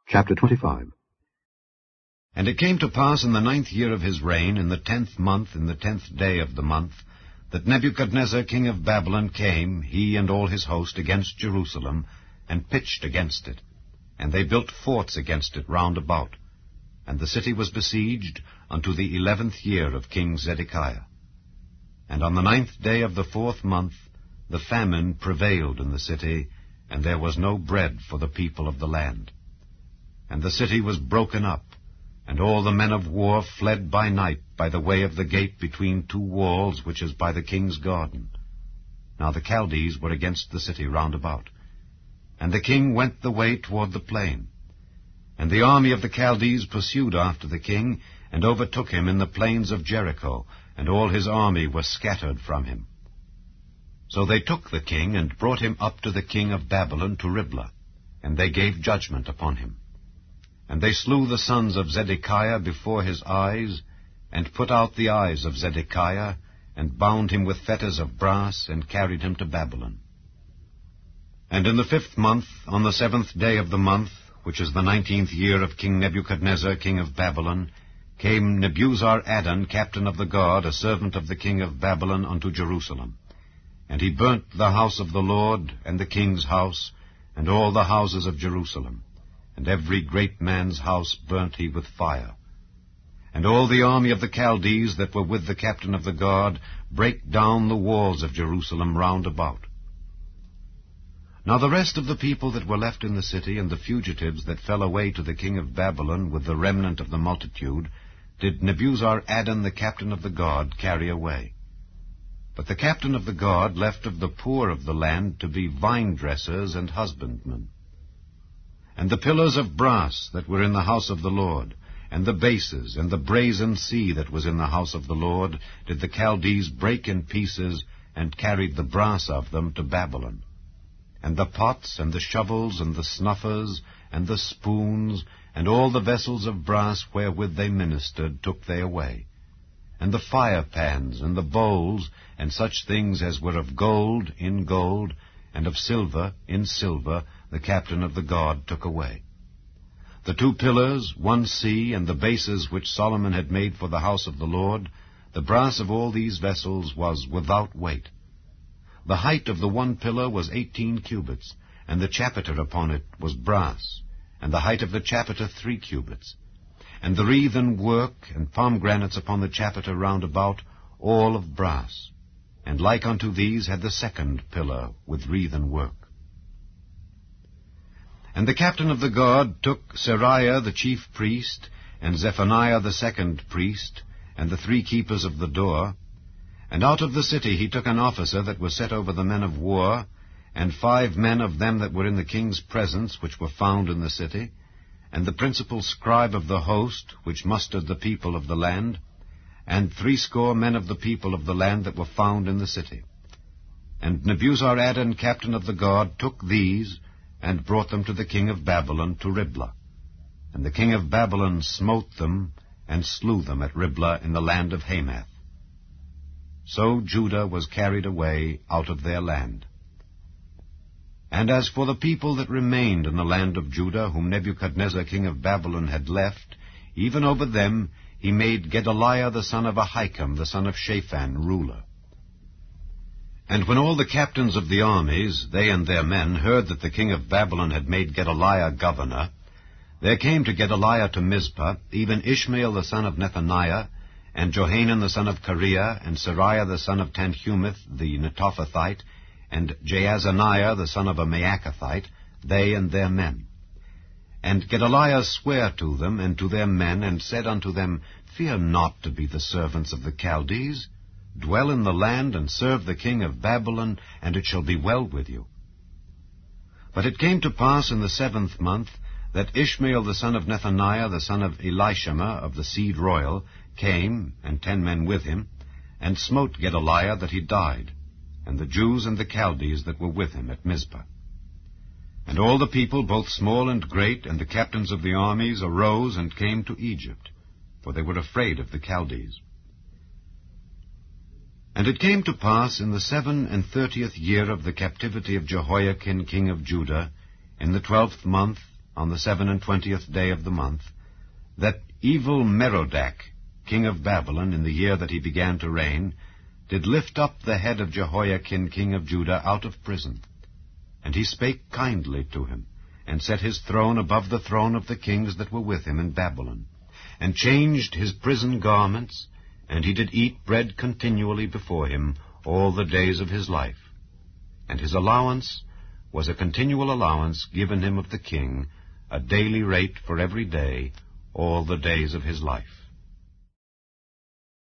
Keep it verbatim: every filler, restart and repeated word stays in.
Chapter twenty-five. And it came to pass in the ninth year of his reign, in the tenth month, in the tenth day of the month, that Nebuchadnezzar king of Babylon came, he and all his host, against Jerusalem, and pitched against it. And they built forts against it round about. And the city was besieged unto the eleventh year of King Zedekiah. And on the ninth day of the fourth month the famine prevailed in the city, and there was no bread for the people of the land. And the city was broken up, and all the men of war fled by night by the way of the gate between two walls, which is by the king's garden. Now the Chaldees were against the city round about. And the king went the way toward the plain. And the army of the Chaldees pursued after the king, and overtook him in the plains of Jericho, and all his army were scattered from him. So they took the king, and brought him up to the king of Babylon to Riblah, and they gave judgment upon him. And they slew the sons of Zedekiah before his eyes, and put out the eyes of Zedekiah, and bound him with fetters of brass, and carried him to Babylon. And in the fifth month, on the seventh day of the month, which is the nineteenth year of King Nebuchadnezzar king of Babylon, came Nebuzaradan, captain of the guard, a servant of the king of Babylon, unto Jerusalem. And he burnt the house of the Lord, and the king's house, and all the houses of Jerusalem. And every great man's house burnt he with fire. And all the army of the Chaldees that were with the captain of the guard brake down the walls of Jerusalem round about. Now the rest of the people that were left in the city, and the fugitives that fell away to the king of Babylon with the remnant of the multitude, did Nebuzaradan the captain of the guard carry away. But the captain of the guard left of the poor of the land to be vine-dressers and husbandmen. And the pillars of brass that were in the house of the Lord, and the bases, and the brazen sea that was in the house of the Lord, did the Chaldees break in pieces, and carried the brass of them to Babylon. And the pots, and the shovels, and the snuffers, and the spoons, and all the vessels of brass wherewith they ministered, took they away. And the fire pans, and the bowls, and such things as were of gold, in gold, and of silver, in silver, the captain of the guard took away. The two pillars, one sea, and the bases which Solomon had made for the house of the Lord, the brass of all these vessels was without weight. The height of the one pillar was eighteen cubits, and the chapiter upon it was brass, and the height of the chapiter three cubits. And the wreathen work and pomegranates upon the chapiter round about, all of brass. And like unto these had the second pillar with wreathen work. And the captain of the guard took Seraiah the chief priest, and Zephaniah the second priest, and the three keepers of the door. And out of the city he took an officer that was set over the men of war, and five men of them that were in the king's presence, which were found in the city, and the principal scribe of the host, which mustered the people of the land, and threescore men of the people of the land that were found in the city. And Nebuzaradan, captain of the guard, took these, and brought them to the king of Babylon to Riblah. And the king of Babylon smote them, and slew them at Riblah in the land of Hamath. So Judah was carried away out of their land. And as for the people that remained in the land of Judah, whom Nebuchadnezzar king of Babylon had left, even over them he made Gedaliah the son of Ahikam, the son of Shaphan, ruler. And when all the captains of the armies, they and their men, heard that the king of Babylon had made Gedaliah governor, there came to Gedaliah to Mizpah even Ishmael the son of Nethaniah, and Johanan the son of Kareah, and Seraiah the son of Tanhumeth the Netophathite, and Jaazaniah the son of a Maacathite, they and their men. And Gedaliah sware to them and to their men, and said unto them, Fear not to be the servants of the Chaldees. Dwell in the land, and serve the king of Babylon, and it shall be well with you. But it came to pass in the seventh month, that Ishmael the son of Nethaniah, the son of Elishama, of the seed royal, came, and ten men with him, and smote Gedaliah that he died, and the Jews and the Chaldees that were with him at Mizpah. And all the people, both small and great, and the captains of the armies, arose and came to Egypt, for they were afraid of the Chaldees. And it came to pass in the seven and thirtieth year of the captivity of Jehoiakim king of Judah, in the twelfth month, on the seven and twentieth day of the month, that evil Merodach, king of Babylon, in the year that he began to reign, did lift up the head of Jehoiakim king of Judah out of prison. And he spake kindly to him, and set his throne above the throne of the kings that were with him in Babylon, and changed his prison garments, and he did eat bread continually before him all the days of his life. And his allowance was a continual allowance given him of the king, a daily rate for every day, all the days of his life.